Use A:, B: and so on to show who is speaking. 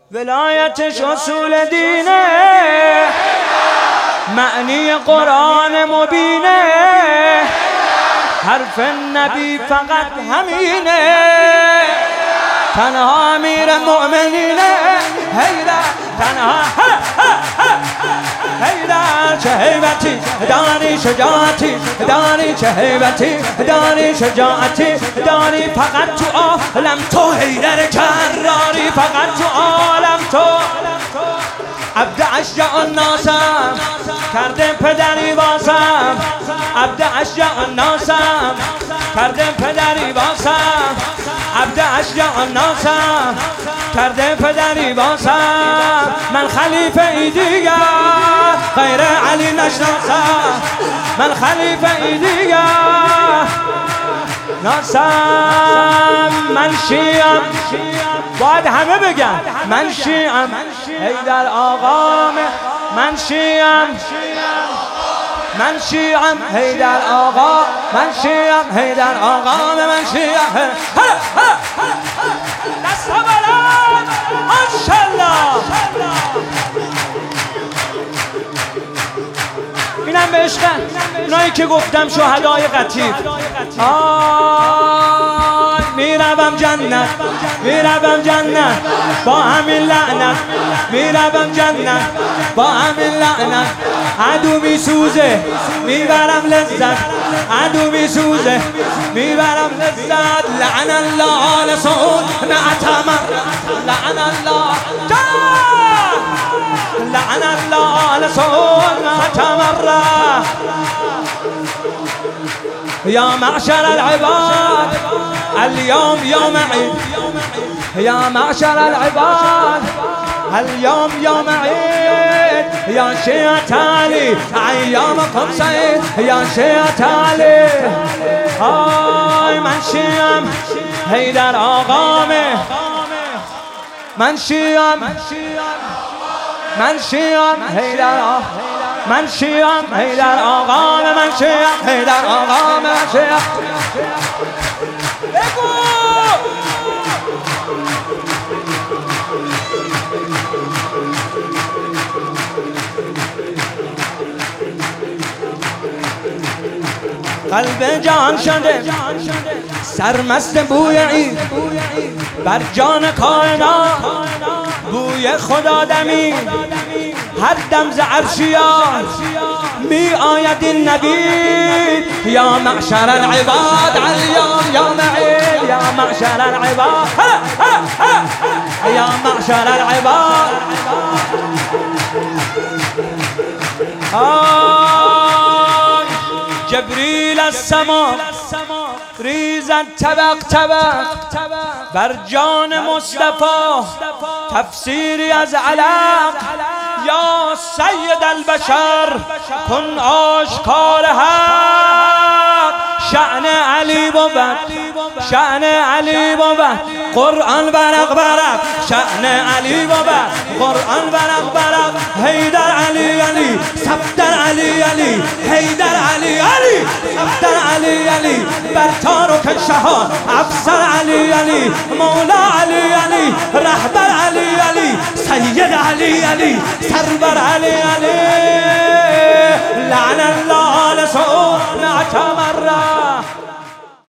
A: ولایتش اصول دینه، معنی قرآن مبینه، حرف نبی فقط همینه، تنها امیر مؤمنینه. حیدر تنها حیدر، چه هیبتی داری، شجاعتی داری، چه هیبتی داری، شجاعتی داری، فقط تو عالم تو حیدر کراری، فقط تو عالم تو. عبد اشجع الناسم کرده پدری واسم، عبد اشجع الناسم کرده پدری واسم، عبد اشجع الناسم کرده پدری واسم. من خلیفه ای دیگر غیر علی نشناسم، من خلیفه ای دیگر ناسم. من شیعم، باید همه بگن من شیعم، حیدر آقام. من شیعم، من شیعم، حیدر آقا. من شیعم، حیدر آقام. من شیعم. دست بالا ماشاءالله. اینم به عشق اونایی که گفتم شهدای قتیل. میروم جنت، میروم جنت با همین لعنت، میروم جنت با همین لعنت. عدو میسوزه میبرم لذت، عدو میسوزه میبرم لذت. لعن الله آل سعود نعتمر، لعن الله، لعن الله آل سعود نعتمر. يا معشر العباد اليوم يوم عيد، يا معشر العباد اليوم يوم عيد، يا شيعة علي أيامكم سعيد، يا شيعة علي. هاي من شيعم حيدر آقامه، من شيعم، من شيعم حيدر آقامه، من شیعم حیدر آقام. من شیعم حیدر آقام. من شیعم. بگو قلب جان شده سرمست بوی عید، بر جان کائنات بوی خدا دمید. هر دم ز عرشیان می آید این نبی. یا معشر العباد اليوم یوم عید، یا معشر العباد، یا معشر العباد. جبریل السما ریزد طبق طبق بر جان مصطفی، تفسیری از علق. یا سید البشر کن آشکار حق، شأن علی بود، شأن علی بود، قرآن برق برق، شأن علی بود، قرآن برق برق. حیدر علی علی صفدر علی علی، حیدر علی علی صفدر علی علی، بر تارک شهان افسر علی علی، مولا علی علی، رهبر علی علی، سید علی علی، سرور علی علی. لعن الله آل سعود نعتمر.